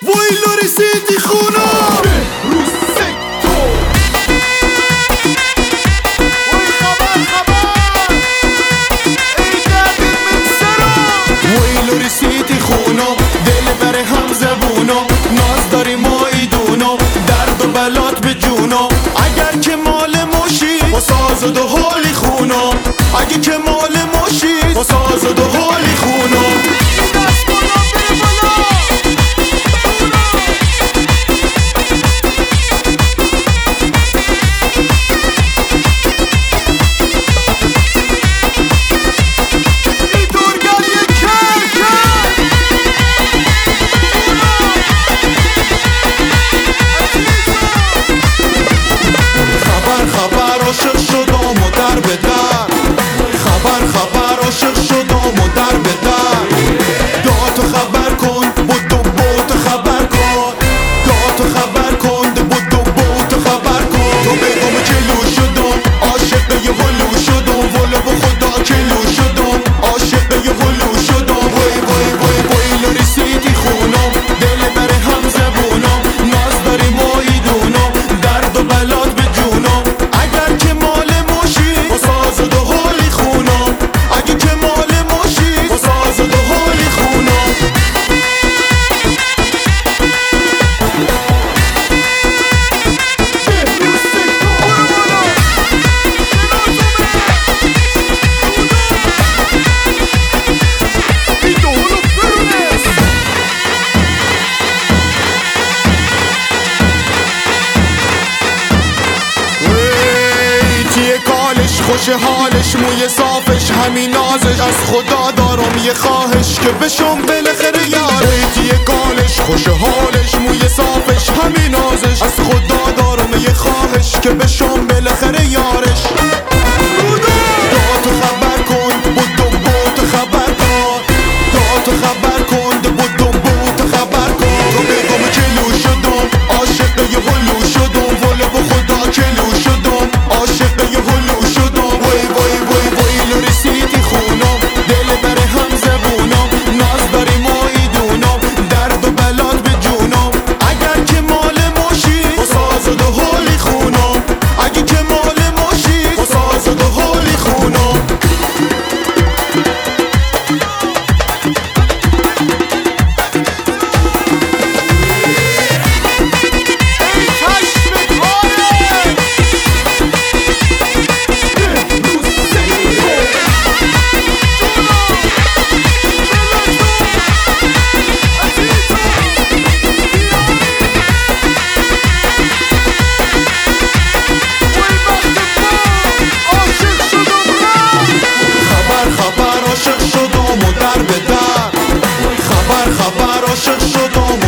ویلو رسیدی خونه روز سکتو وی خبر ای قدر من سرا ویلو رسیدی خونه دل بر هم زبونو ناز داری ما ایدونو درد و بلات به جونو اگر که مال ماشی و ساز و دو حالی خونو اگه که مال ماشی و ساز و دو حالی خونو خبر عاشق شدم و در به در خبر عاشق شدم و در به در داتو خبر کن بودو بوتو خبر کن داتو خبر کن بودو بوتو خبر کن تو بگم جلو شدم عاشق یه هلو شدم والا با خدا کلو شدم عاشق یه هلو شدم وی رسیدی خونم دل بر هم زبونم ناز داری ما ایدونم درد و بلات به جونم اگر که مال ماشی و ساز و دو حالی خونم اگه که مال ماشی و ساز و دو حالی خونم خوش حالش موی صافش همین نازش از خدا دارم یه خواهش که بشم بالاخره یارش یه کالش خوش حالش موی صافش همین نازش از خدا دارم یه خواهش که بشم بالاخره یارش داتو خبر کن بودو بوتو خبر کن داتو خبر کن بودو بوتو خبر کن تو بگم کلو شدم عاشق یه هلو شدم والا با خدا کلو شدم عاشق یه هلو شدم ویلو رسیدی خونم دل بر هم زبونم ناز داری ما ایدونم درد و بلات به جونم اگر که مال ماشی و ساز و دو حالی خونم اگه که مال ماشی و ساز و دو حالی خونم خبر عاشق شدم و در به در خبر عاشق شدم